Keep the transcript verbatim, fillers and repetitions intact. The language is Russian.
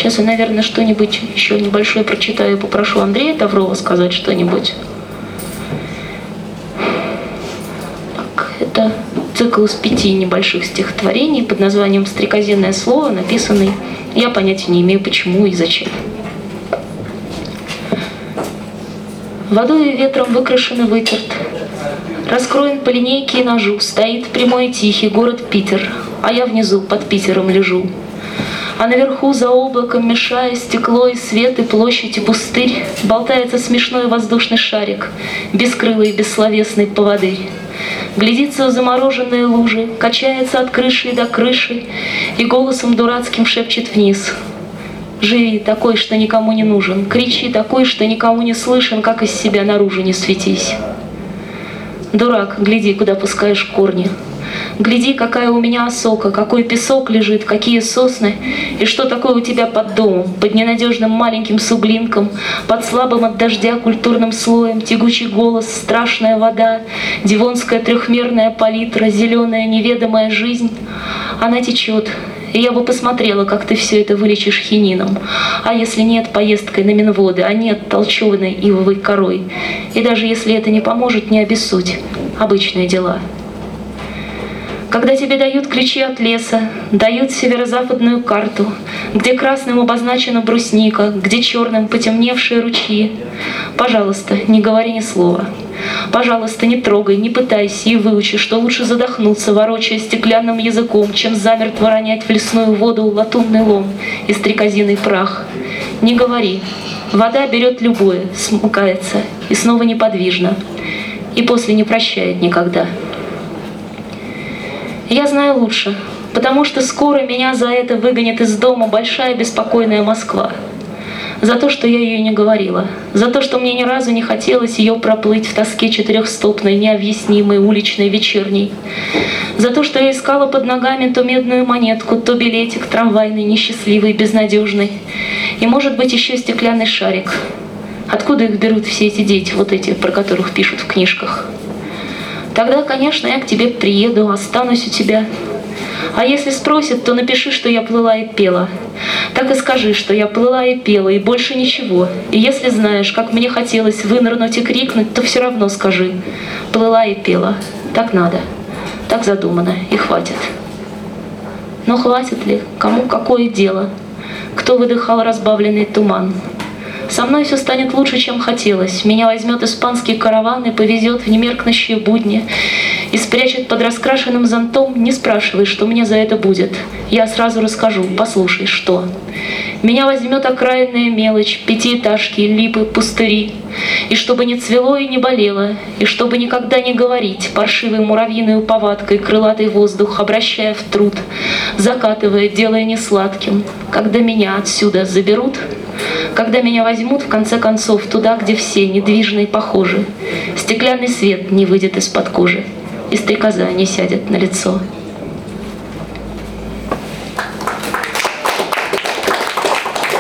Сейчас я, наверное, что-нибудь еще небольшое прочитаю и попрошу Андрея Таврова сказать что-нибудь. Так, это цикл из пяти небольших стихотворений под названием «Стрекозиное слово», написанный, я понятия не имею, почему и зачем. Водой и ветром выкрашен и вытерт, раскроен по линейке и ножу, стоит прямой и тихий город Питер, а я внизу под Питером лежу. А наверху за облаком, мешая стекло и свет, и площадь, и пустырь, болтается смешной воздушный шарик, бескрылый и бессловесный поводырь. Глядится в замороженные лужи, качается от крыши до крыши и голосом дурацким шепчет вниз: «Живи такой, что никому не нужен, кричи такой, что никому не слышен, как из себя наружу не светись. Дурак, гляди, куда пускаешь корни. Гляди, какая у меня осока, какой песок лежит, какие сосны, и что такое у тебя под домом, под ненадежным маленьким суглинком, под слабым от дождя культурным слоем, тягучий голос, страшная вода, дивонская трехмерная палитра, зеленая неведомая жизнь. Она течет, и я бы посмотрела, как ты все это вылечишь хинином, а если нет, поездкой на Минводы, а нет, толченой ивовой корой. И даже если это не поможет, не обессудь, обычные дела». Когда тебе дают ключи от леса, дают северо-западную карту, где красным обозначена брусника, где черным потемневшие ручьи, пожалуйста, не говори ни слова. Пожалуйста, не трогай, не пытайся и выучи, что лучше задохнуться, ворочая стеклянным языком, чем замертво ронять в лесную воду латунный лом и стрекозиный прах. Не говори. Вода берет любое, смыкается и снова неподвижно, и после не прощает никогда. Я знаю лучше, потому что скоро меня за это выгонит из дома большая беспокойная Москва. За то, что я ее не говорила, за то, что мне ни разу не хотелось ее проплыть в тоске четырехстопной, необъяснимой, уличной, вечерней. За то, что я искала под ногами то медную монетку, то билетик трамвайный, несчастливый, безнадежный. И, может быть, еще стеклянный шарик. Откуда их берут все эти дети, вот эти, про которых пишут в книжках? Тогда, конечно, я к тебе приеду, останусь у тебя. А если спросят, то напиши, что я плыла и пела. Так и скажи, что я плыла и пела, и больше ничего. И если знаешь, как мне хотелось вынырнуть и крикнуть, то все равно скажи: плыла и пела. Так надо, так задумано, и хватит. Но хватит ли? Кому какое дело? Кто выдыхал разбавленный туман? Со мной все станет лучше, чем хотелось. Меня возьмет испанский караван и повезет в немеркнущие будни и спрячет под раскрашенным зонтом. Не спрашивай, что мне за это будет. Я сразу расскажу, послушай, что. Меня возьмет окраинная мелочь, пятиэтажки, липы, пустыри. И чтобы не цвело и не болело, и чтобы никогда не говорить паршивой муравьиной повадкой крылатый воздух, обращая в труд, закатывая, делая несладким. Когда меня отсюда заберут, когда меня возьмут, в конце концов, туда, где все недвижны и похожи, стеклянный свет не выйдет из-под кожи, и стрекоза не сядет на лицо.